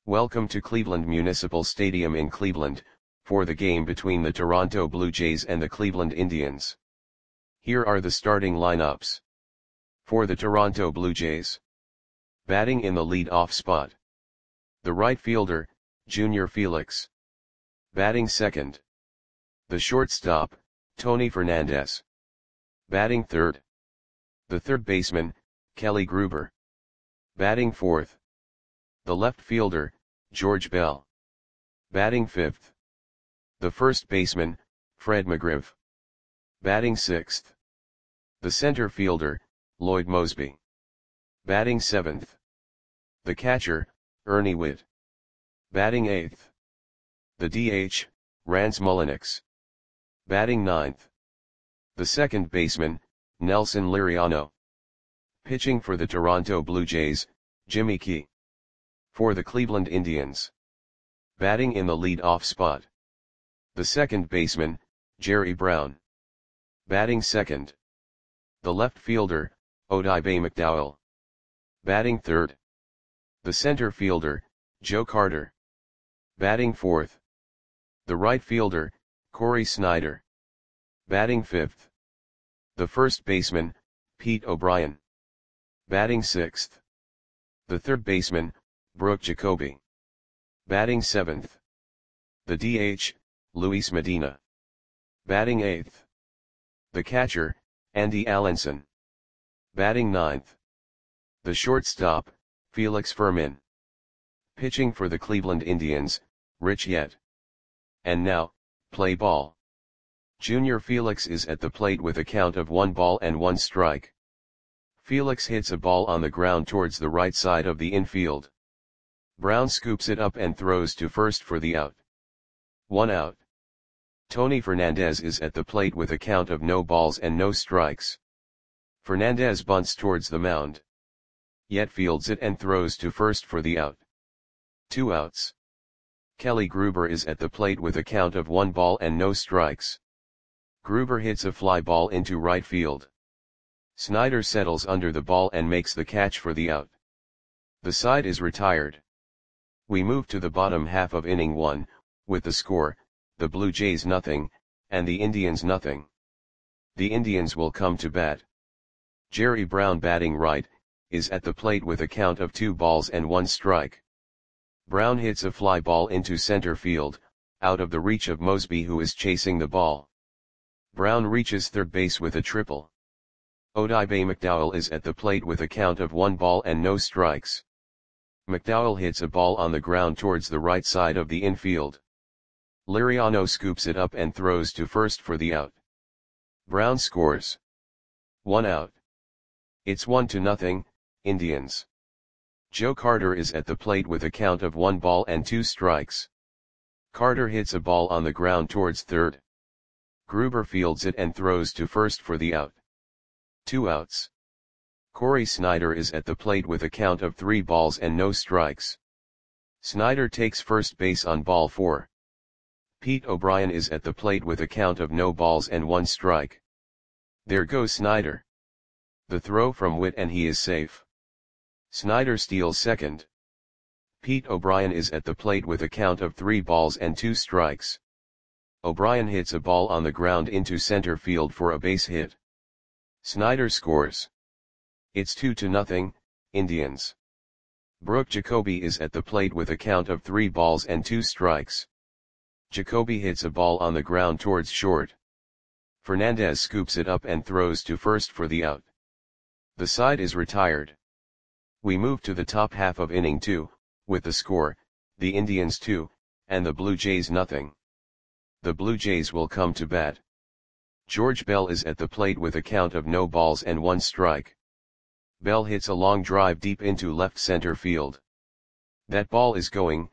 Welcome to Cleveland Municipal Stadium in Cleveland, for the game between the Toronto Blue Jays and the Cleveland Indians. Here are the starting lineups. For the Toronto Blue Jays. Batting in the lead-off spot. The right fielder, Junior Felix. Batting second. The shortstop, Tony Fernandez. Batting third. The third baseman, Kelly Gruber. Batting fourth. The left fielder, George Bell. Batting fifth. The first baseman, Fred McGriff. Batting sixth. The center fielder, Lloyd Moseby. Batting seventh. The catcher, Ernie Whitt. Batting eighth. The DH, Rance Mulliniks. Batting ninth. The second baseman, Nelson Liriano. Pitching for the Toronto Blue Jays, Jimmy Key. For the Cleveland Indians. Batting in the lead-off spot. The second baseman, Jerry Brown. Batting second. The left fielder, Odibe McDowell. Batting third. The center fielder, Joe Carter. Batting fourth. The right fielder, Corey Snyder. Batting fifth. The first baseman, Pete O'Brien. Batting sixth. The third baseman, Brooke Jacoby. Batting seventh. The DH, Luis Medina. Batting eighth. The catcher, Andy Allenson. Batting ninth. The shortstop, Felix Fermin. Pitching for the Cleveland Indians, Rich Yett. And now, play ball. Junior Felix is at the plate with a count of 1 strike. Felix hits a ball on the ground towards the right side of the infield. Brown scoops it up and throws to first for the out. 1 out. Tony Fernandez is at the plate with a count of no balls and no strikes. Fernandez bunts towards the mound. Yett fields it and throws to first for the out. 2 outs. Kelly Gruber is at the plate with a count of 1 ball and no strikes. Gruber hits a fly ball into right field. Snyder settles under the ball and makes the catch for the out. The side is retired. We move to the bottom half of inning 1, with the score, the Blue Jays nothing, and the Indians nothing. The Indians will come to bat. Jerry Brown batting right, is at the plate with a count of 2 balls and 1 strike. Brown hits a fly ball into center field, out of the reach of Moseby who is chasing the ball. Brown reaches third base with a triple. Odibe McDowell is at the plate with a count of 1 ball and no strikes. McDowell hits a ball on the ground towards the right side of the infield. Liriano scoops it up and throws to first for the out. Brown scores. 1 out. It's 1-0, Indians. Joe Carter is at the plate with a count of 1 ball and 2 strikes. Carter hits a ball on the ground towards third. Gruber fields it and throws to first for the out. 2 outs. Corey Snyder is at the plate with a count of 3 balls and no strikes. Snyder takes first base on ball 4. Pete O'Brien is at the plate with a count of no balls and 1 strike. There goes Snyder. The throw from Whitt and he is safe. Snyder steals second. Pete O'Brien is at the plate with a count of 3 balls and 2 strikes. O'Brien hits a ball on the ground into center field for a base hit. Snyder scores. It's 2-0, Indians. Brooke Jacoby is at the plate with a count of 3 balls and 2 strikes. Jacoby hits a ball on the ground towards short. Fernandez scoops it up and throws to first for the out. The side is retired. We move to the top half of inning 2, with the score, the Indians 2, and the Blue Jays nothing. The Blue Jays will come to bat. George Bell is at the plate with a count of no balls and 1 strike. Bell hits a long drive deep into left center field. That ball is gone.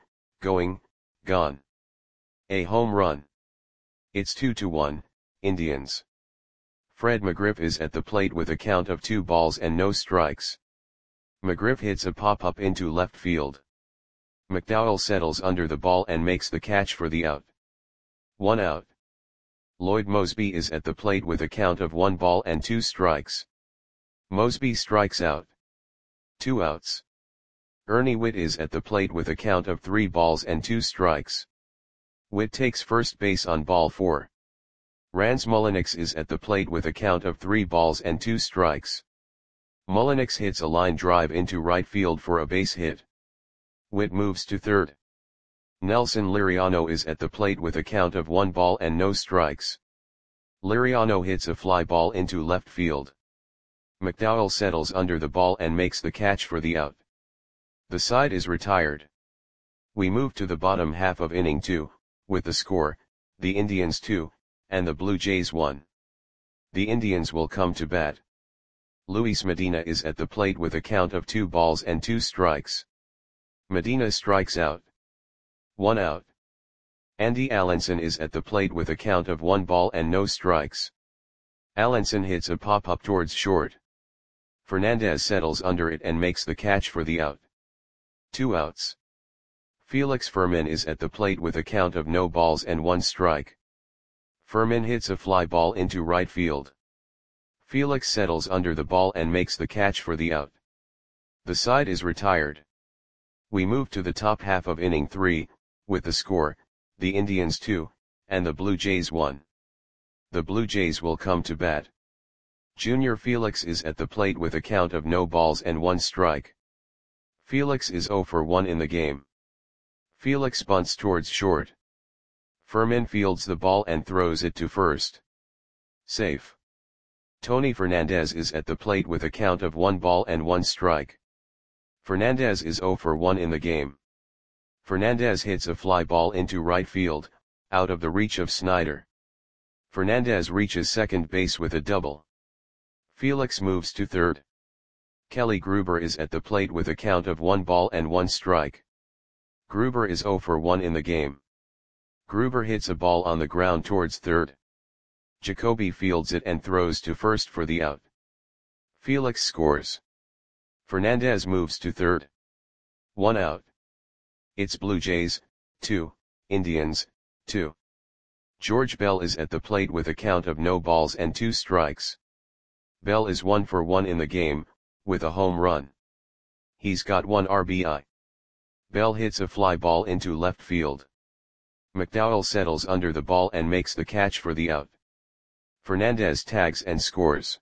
A home run. It's 2-1, Indians. Fred McGriff is at the plate with a count of 2 balls and no strikes. McGriff hits a pop-up into left field. McDowell settles under the ball and makes the catch for the out. 1 out. Lloyd Moseby is at the plate with a count of 1 ball and 2 strikes. Moseby strikes out. 2 outs. Ernie Whitt is at the plate with a count of 3 balls and 2 strikes. Whitt takes first base on ball 4. Rans Mulliniks is at the plate with a count of 3 balls and 2 strikes. Mulliniks hits a line drive into right field for a base hit. Whitt moves to third. Nelson Liriano is at the plate with a count of 1 ball and no strikes. Liriano hits a fly ball into left field. McDowell settles under the ball and makes the catch for the out. The side is retired. We move to the bottom half of inning 2, with the score, the Indians 2, and the Blue Jays 1. The Indians will come to bat. Luis Medina is at the plate with a count of 2 balls and 2 strikes. Medina strikes out. 1 out. Andy Allenson is at the plate with a count of 1 ball and no strikes. Allenson hits a pop-up towards short. Fernandez settles under it and makes the catch for the out. 2 outs. Felix Fermin is at the plate with a count of no balls and 1 strike. Fermin hits a fly ball into right field. Felix settles under the ball and makes the catch for the out. The side is retired. We move to the top half of inning 3, with the score, the Indians 2, and the Blue Jays 1. The Blue Jays will come to bat. Junior Felix is at the plate with a count of no balls and 1 strike. Felix is 0 for 1 in the game. Felix bunts towards short. Fermin fields the ball and throws it to first. Safe. Tony Fernandez is at the plate with a count of 1 ball and 1 strike. Fernandez is 0 for 1 in the game. Fernandez hits a fly ball into right field, out of the reach of Snyder. Fernandez reaches second base with a double. Felix moves to third. Kelly Gruber is at the plate with a count of 1 ball and 1 strike. Gruber is 0 for 1 in the game. Gruber hits a ball on the ground towards third. Jacoby fields it and throws to first for the out. Felix scores. Fernandez moves to third. 1 out. It's Blue Jays, 2, Indians, 2. George Bell is at the plate with a count of no balls and 2 strikes. Bell is 1 for 1 in the game, with a home run. He's got 1 RBI. Bell hits a fly ball into left field. McDowell settles under the ball and makes the catch for the out. Fernandez tags and scores.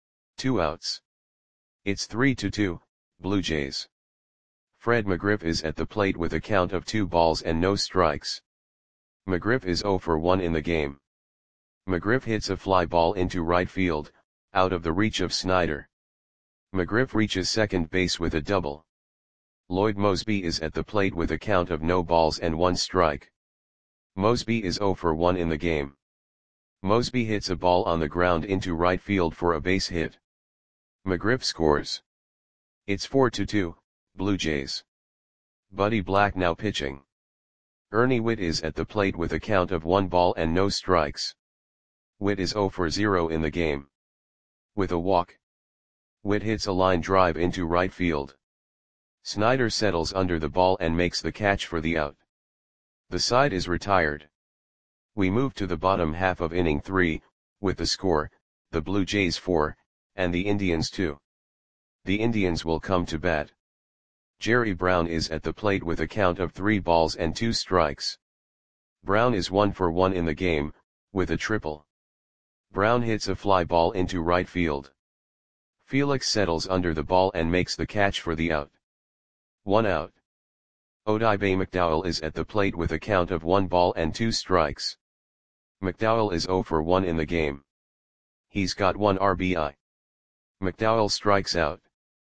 2 outs. It's 3-2, Blue Jays. Fred McGriff is at the plate with a count of 2 balls and no strikes. McGriff is 0 for 1 in the game. McGriff hits a fly ball into right field, out of the reach of Snyder. McGriff reaches second base with a double. Lloyd Mosby is at the plate with a count of no balls and 1 strike. Mosby is 0 for 1 in the game. Mosby hits a ball on the ground into right field for a base hit. McGriff scores. It's 4-2, Blue Jays. Buddy Black now pitching. Ernie Whitt is at the plate with a count of 1 ball and no strikes. Whitt is 0 for 0 in the game. With a walk. Whitt hits a line drive into right field. Snyder settles under the ball and makes the catch for the out. The side is retired. We move to the bottom half of inning 3, with the score, the Blue Jays 4, and the Indians 2. The Indians will come to bat. Jerry Brown is at the plate with a count of 3 balls and 2 strikes. Brown is 1 for 1 in the game, with a triple. Brown hits a fly ball into right field. Felix settles under the ball and makes the catch for the out. 1 out. Odibe McDowell is at the plate with a count of 1 ball and 2 strikes. McDowell is 0 for 1 in the game. He's got 1 RBI. McDowell strikes out.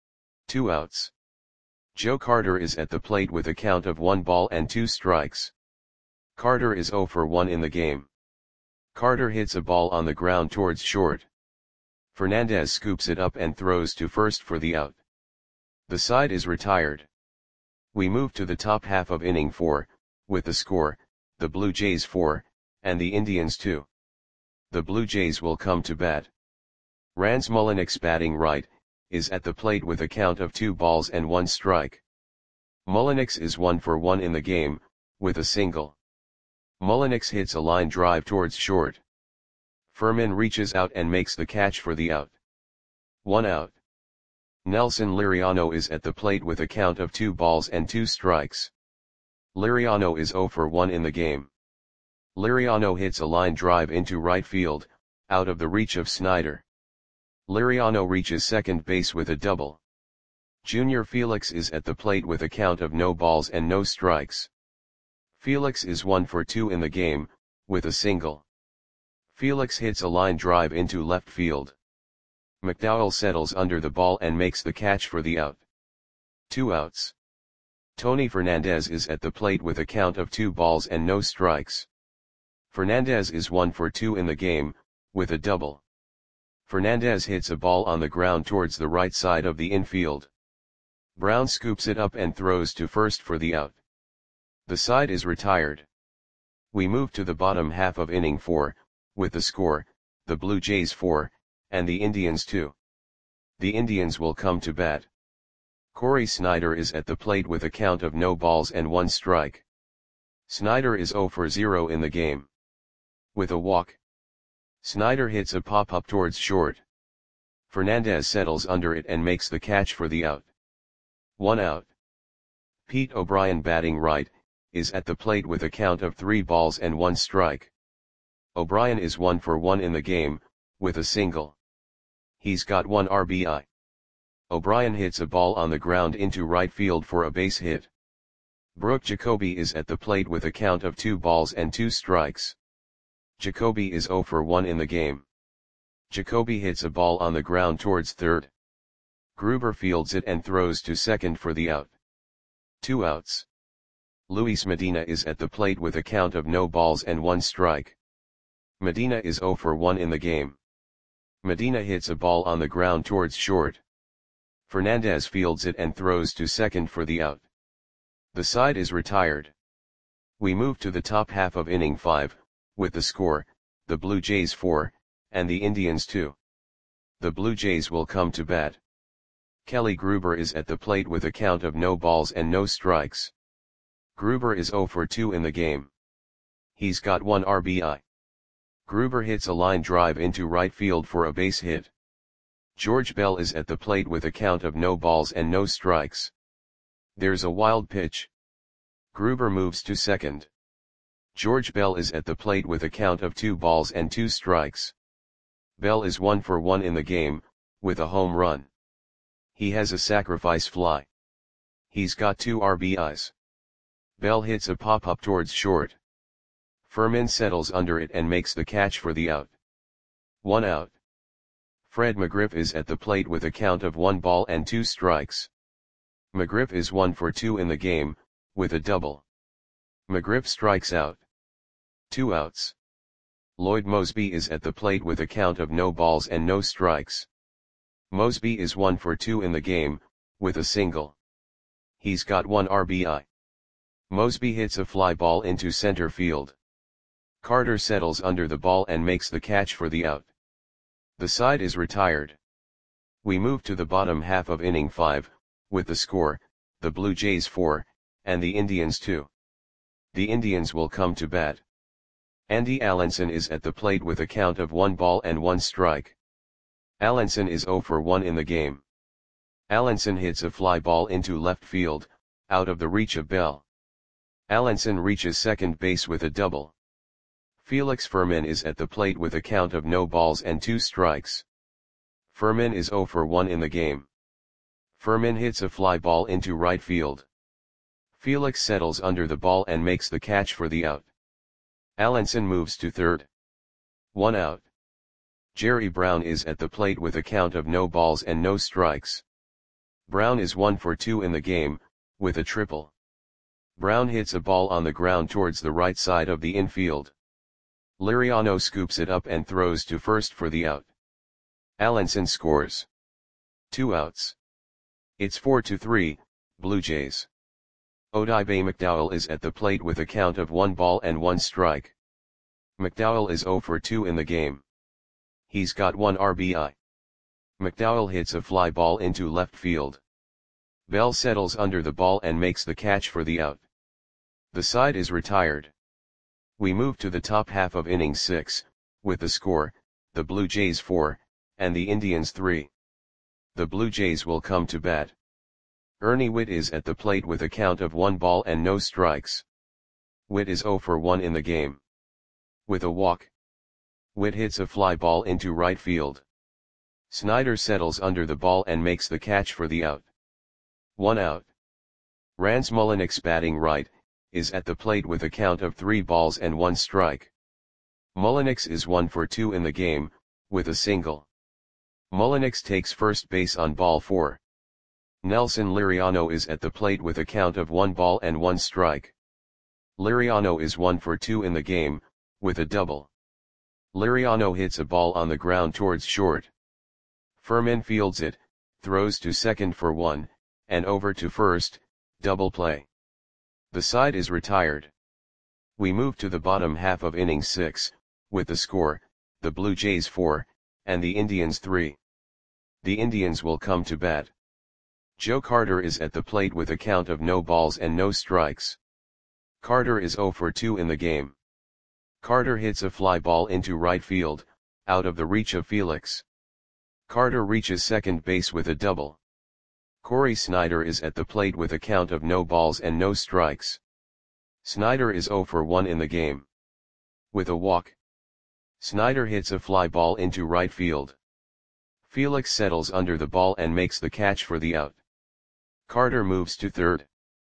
2 outs. Joe Carter is at the plate with a count of 1 ball and 2 strikes. Carter is 0 for 1 in the game. Carter hits a ball on the ground towards short. Fernandez scoops it up and throws to first for the out. The side is retired. We move to the top half of inning 4, with the score, the Blue Jays 4, and the Indians 2. The Blue Jays will come to bat. Rans Mulliniks batting right, is at the plate with a count of 2 balls and 1 strike. Mulliniks is 1 for 1 in the game, with a single. Mulliniks hits a line drive towards short. Fermin reaches out and makes the catch for the out. 1 out. Nelson Liriano is at the plate with a count of 2 balls and 2 strikes. Liriano is 0 for 1 in the game. Liriano hits a line drive into right field, out of the reach of Snyder. Liriano reaches second base with a double. Junior Felix is at the plate with a count of no balls and no strikes. Felix is 1 for 2 in the game, with a single. Felix hits a line drive into left field. McDowell settles under the ball and makes the catch for the out. 2 outs. Tony Fernandez is at the plate with a count of 2 balls and no strikes. Fernandez is 1 for 2 in the game, with a double. Fernandez hits a ball on the ground towards the right side of the infield. Brown scoops it up and throws to first for the out. The side is retired. We move to the bottom half of inning 4, with the score, the Blue Jays 4, and the Indians 2. The Indians will come to bat. Corey Snyder is at the plate with a count of no balls and 1 strike. Snyder is 0 for 0 in the game. With a walk, Snyder hits a pop-up towards short. Fernandez settles under it and makes the catch for the out. 1 out. Pete O'Brien, batting right, is at the plate with a count of 3 balls and 1 strike. O'Brien is 1 for 1 in the game, with a single. He's got 1 RBI. O'Brien hits a ball on the ground into right field for a base hit. Brooke Jacoby is at the plate with a count of 2 balls and 2 strikes. Jacoby is 0 for 1 in the game. Jacoby hits a ball on the ground towards third. Gruber fields it and throws to second for the out. 2 outs. Luis Medina is at the plate with a count of no balls and 1 strike. Medina is 0 for 1 in the game. Medina hits a ball on the ground towards short. Fernandez fields it and throws to second for the out. The side is retired. We move to the top half of inning 5, with the score, the Blue Jays 4, and the Indians 2. The Blue Jays will come to bat. Kelly Gruber is at the plate with a count of no balls and no strikes. Gruber is 0 for 2 in the game. He's got 1 RBI. Gruber hits a line drive into right field for a base hit. George Bell is at the plate with a count of no balls and no strikes. There's a wild pitch. Gruber moves to second. George Bell is at the plate with a count of 2 balls and 2 strikes. Bell is 1 for 1 in the game, with a home run. He has a sacrifice fly. He's got 2 RBIs. Bell hits a pop-up towards short. Furman settles under it and makes the catch for the out. 1 out. Fred McGriff is at the plate with a count of 1 ball and 2 strikes. McGriff is 1 for 2 in the game, with a double. McGriff strikes out. 2 outs. Lloyd Mosby is at the plate with a count of no balls and no strikes. Mosby is 1 for 2 in the game, with a single. He's got 1 RBI. Mosby hits a fly ball into center field. Carter settles under the ball and makes the catch for the out. The side is retired. We move to the bottom half of inning 5, with the score, the Blue Jays 4, and the Indians 2. The Indians will come to bat. Andy Allenson is at the plate with a count of 1 ball and 1 strike. Allenson is 0 for 1 in the game. Allenson hits a fly ball into left field, out of the reach of Bell. Allenson reaches second base with a double. Felix Furman is at the plate with a count of no balls and 2 strikes. Furman is 0 for 1 in the game. Furman hits a fly ball into right field. Felix settles under the ball and makes the catch for the out. Allenson moves to third. 1 out. Jerry Brown is at the plate with a count of no balls and no strikes. Brown is 1 for 2 in the game, with a triple. Brown hits a ball on the ground towards the right side of the infield. Liriano scoops it up and throws to first for the out. Allenson scores. 2 outs. It's 4-3, Blue Jays. Odibe McDowell is at the plate with a count of 1 ball and 1 strike. McDowell is 0 for 2 in the game. He's got 1 RBI. McDowell hits a fly ball into left field. Bell settles under the ball and makes the catch for the out. The side is retired. We move to the top half of inning 6, with the score, the Blue Jays 4, and the Indians 3. The Blue Jays will come to bat. Ernie Whitt is at the plate with a count of 1 ball and no strikes. Whitt is 0 for 1 in the game. With a walk, Whitt hits a fly ball into right field. Snyder settles under the ball and makes the catch for the out. 1 out. Rance Mulliniks, batting right, is at the plate with a count of 3 balls and 1 strike. Mulliniks is 1 for 2 in the game, with a single. Mulliniks takes first base on ball 4. Nelson Liriano is at the plate with a count of 1 ball and 1 strike. Liriano is 1 for 2 in the game, with a double. Liriano hits a ball on the ground towards short. Furman fields it, throws to second for 1, and over to first, double play. The side is retired. We move to the bottom half of inning 6, with the score, the Blue Jays 4, and the Indians 3. The Indians will come to bat. Joe Carter is at the plate with a count of no balls and no strikes. Carter is 0 for 2 in the game. Carter hits a fly ball into right field, out of the reach of Felix. Carter reaches second base with a double. Corey Snyder is at the plate with a count of no balls and no strikes. Snyder is 0 for 1 in the game. With a walk, Snyder hits a fly ball into right field. Felix settles under the ball and makes the catch for the out. Carter moves to third.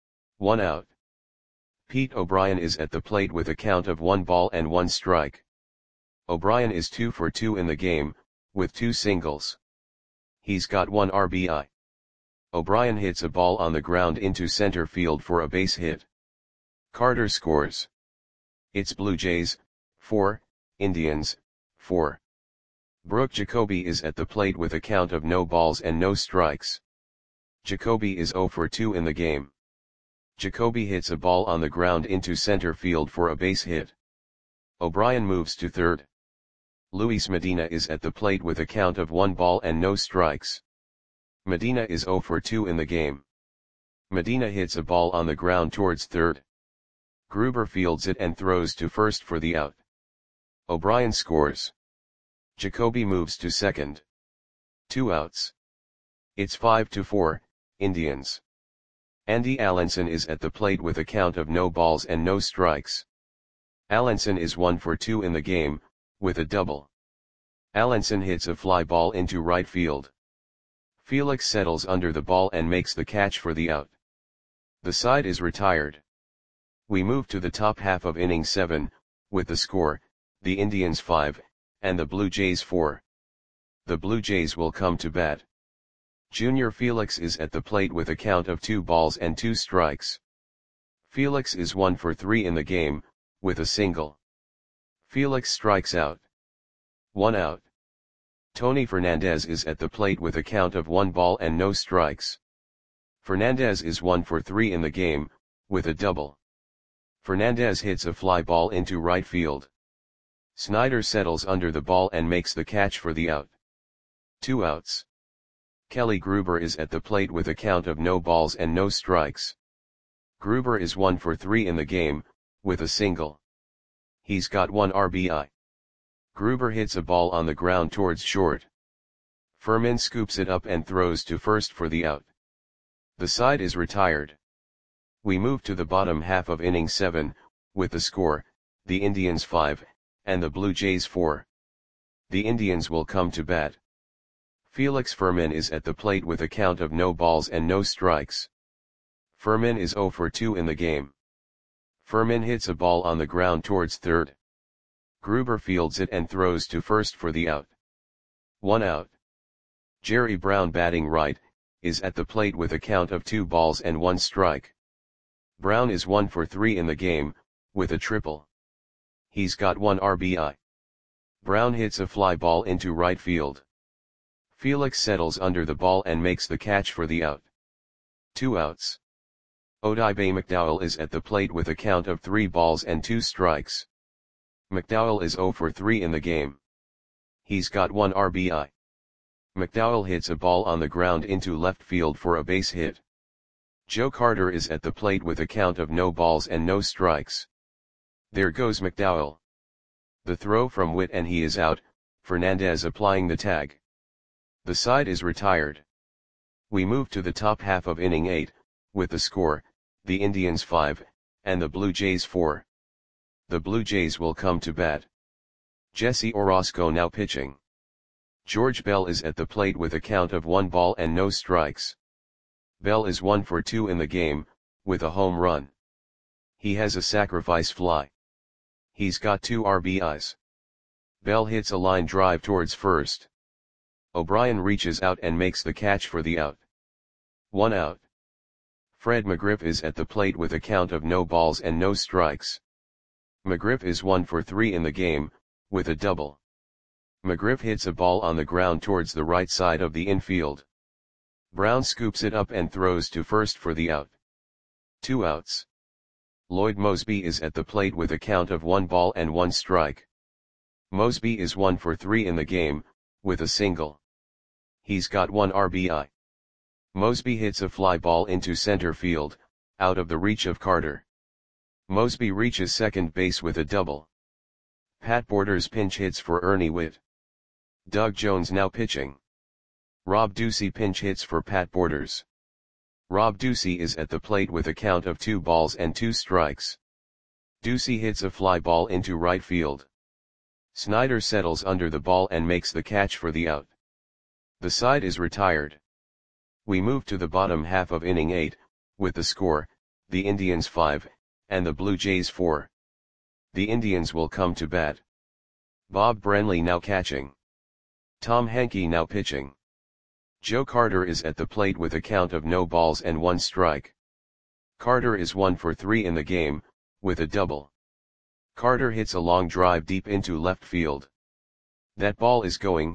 1 out. Pete O'Brien is at the plate with a count of 1 ball and 1 strike. O'Brien is 2 for 2 in the game, with 2 singles. He's got 1 RBI. O'Brien hits a ball on the ground into center field for a base hit. Carter scores. It's Blue Jays, 4, Indians, 4. Brooke Jacoby is at the plate with a count of no balls and no strikes. Jacoby is 0 for 2 in the game. Jacoby hits a ball on the ground into center field for a base hit. O'Brien moves to third. Luis Medina is at the plate with a count of 1 ball and no strikes. Medina is 0 for 2 in the game. Medina hits a ball on the ground towards third. Gruber fields it and throws to first for the out. O'Brien scores. Jacoby moves to second. 2 outs. It's 5-4, Indians. Andy Allenson is at the plate with a count of no balls and no strikes. Allenson is 1 for 2 in the game, with a double. Allenson hits a fly ball into right field. Felix settles under the ball and makes the catch for the out. The side is retired. We move to the top half of inning 7, with the score, the Indians 5, and the Blue Jays 4. The Blue Jays will come to bat. Junior Felix is at the plate with a count of 2 balls and 2 strikes. Felix is 1 for 3 in the game, with a single. Felix strikes out. 1 out. Tony Fernandez is at the plate with a count of 1 ball and no strikes. Fernandez is 1 for 3 in the game, with a double. Fernandez hits a fly ball into right field. Snyder settles under the ball and makes the catch for the out. 2 outs. Kelly Gruber is at the plate with a count of no balls and no strikes. Gruber is 1 for 3 in the game, with a single. He's got 1 RBI. Gruber hits a ball on the ground towards short. Furman scoops it up and throws to first for the out. The side is retired. We move to the bottom half of inning 7, with the score, the Indians 5, and the Blue Jays 4. The Indians will come to bat. Felix Furman is at the plate with a count of no balls and no strikes. Furman is 0 for 2 in the game. Furman hits a ball on the ground towards third. Gruber fields it and throws to first for the out. 1 out. Jerry Brown, batting right, is at the plate with a count of 2 balls and 1 strike. Brown is 1 for 3 in the game, with a triple. He's got 1 RBI. Brown hits a fly ball into right field. Felix settles under the ball and makes the catch for the out. 2 outs. Odibe McDowell is at the plate with a count of 3 balls and 2 strikes. McDowell is 0 for 3 in the game. He's got 1 RBI. McDowell hits a ball on the ground into left field for a base hit. Joe Carter is at the plate with a count of no balls and no strikes. There goes McDowell. The throw from Whitt and he is out, Fernandez applying the tag. The side is retired. We move to the top half of inning 8, with the score, the Indians 5, and the Blue Jays 4. The Blue Jays will come to bat. Jesse Orosco now pitching. George Bell is at the plate with a count of 1 ball and no strikes. Bell is 1 for 2 in the game, with a home run. He has a sacrifice fly. He's got 2 RBIs. Bell hits a line drive towards first. O'Brien reaches out and makes the catch for the out. 1 out. Fred McGriff is at the plate with a count of no balls and no strikes. McGriff is 1 for 3 in the game, with a double. McGriff hits a ball on the ground towards the right side of the infield. Brown scoops it up and throws to first for the out. 2 outs. Lloyd Moseby is at the plate with a count of 1 ball and 1 strike. Moseby is 1 for 3 in the game, with a single. He's got 1 RBI. Moseby hits a fly ball into center field, out of the reach of Carter. Moseby reaches second base with a double. Pat Borders pinch hits for Ernie Whitt. Doug Jones now pitching. Rob Ducey pinch hits for Pat Borders. Rob Ducey is at the plate with a count of 2 balls and 2 strikes. Ducey hits a fly ball into right field. Snyder settles under the ball and makes the catch for the out. The side is retired. We move to the bottom half of inning 8, with the score, the Indians 5, and the Blue Jays 4. The Indians will come to bat. Bob Brenly now catching. Tom Henke now pitching. Joe Carter is at the plate with a count of no balls and 1 strike. Carter is 1 for 3 in the game, with a double. Carter hits a long drive deep into left field. That ball is gone.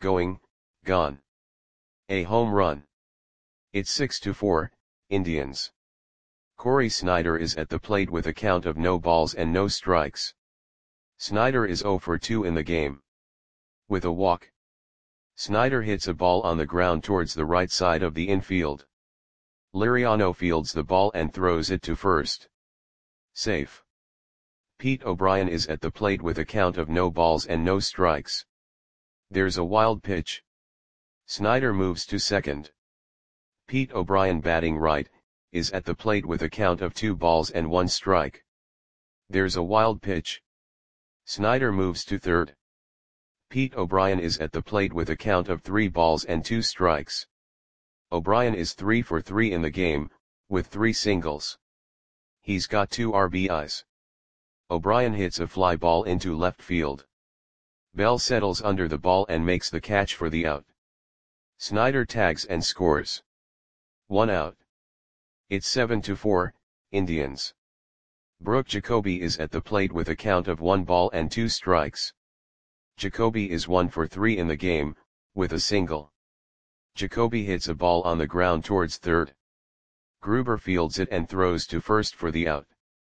A home run. It's 6-4, Indians. Corey Snyder is at the plate with a count of no balls and no strikes. Snyder is 0 for 2 in the game. With a walk. Snyder hits a ball on the ground towards the right side of the infield. Liriano fields the ball and throws it to first. Safe. Pete O'Brien is at the plate with a count of no balls and no strikes. There's a wild pitch. Snyder moves to second. Pete O'Brien batting right, is at the plate with a count of 2 balls and 1 strike. There's a wild pitch. Snyder moves to third. Pete O'Brien is at the plate with a count of 3 balls and 2 strikes. O'Brien is 3 for 3 in the game, with 3 singles. He's got 2 RBIs. O'Brien hits a fly ball into left field. Bell settles under the ball and makes the catch for the out. Snyder tags and scores. 1 out. It's 7-4, Indians. Brooke Jacoby is at the plate with a count of 1 ball and 2 strikes. Jacoby is 1 for 3 in the game, with a single. Jacoby hits a ball on the ground towards third. Gruber fields it and throws to first for the out.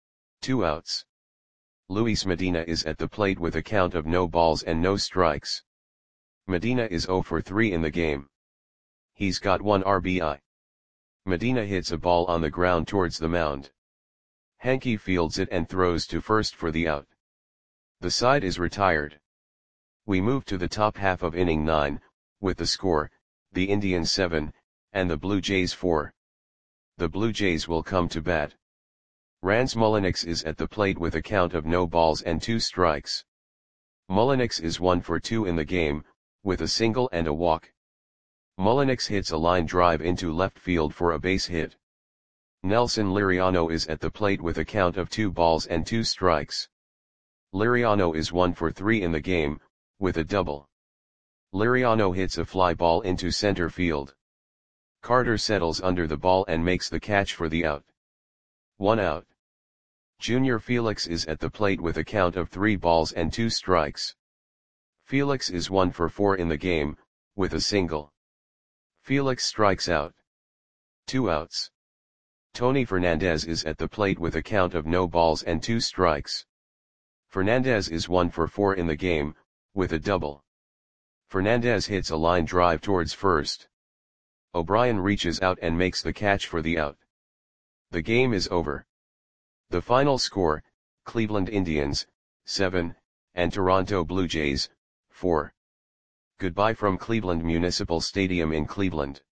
2 outs. Luis Medina is at the plate with a count of no balls and no strikes. Medina is 0 for 3 in the game. He's got 1 RBI. Medina hits a ball on the ground towards the mound. Henke fields it and throws to first for the out. The side is retired. We move to the top half of inning 9, with the score, the Indians 7, and the Blue Jays 4. The Blue Jays will come to bat. Rance Mulliniks is at the plate with a count of no balls and 2 strikes. Mulliniks is 1 for 2 in the game, with a single and a walk. Mulliniks hits a line drive into left field for a base hit. Nelson Liriano is at the plate with a count of 2 balls and 2 strikes. Liriano is 1 for 3 in the game, with a double. Liriano hits a fly ball into center field. Carter settles under the ball and makes the catch for the out. 1 out. Junior Felix is at the plate with a count of 3 balls and 2 strikes. Felix is 1 for 4 in the game, with a single. Felix strikes out. 2 outs. Tony Fernandez is at the plate with a count of no balls and 2 strikes. Fernandez is 1 for 4 in the game, with a double. Fernandez hits a line drive towards first. O'Brien reaches out and makes the catch for the out. The game is over. The final score, Cleveland Indians, 7, and Toronto Blue Jays, 4. Goodbye from Cleveland Municipal Stadium in Cleveland.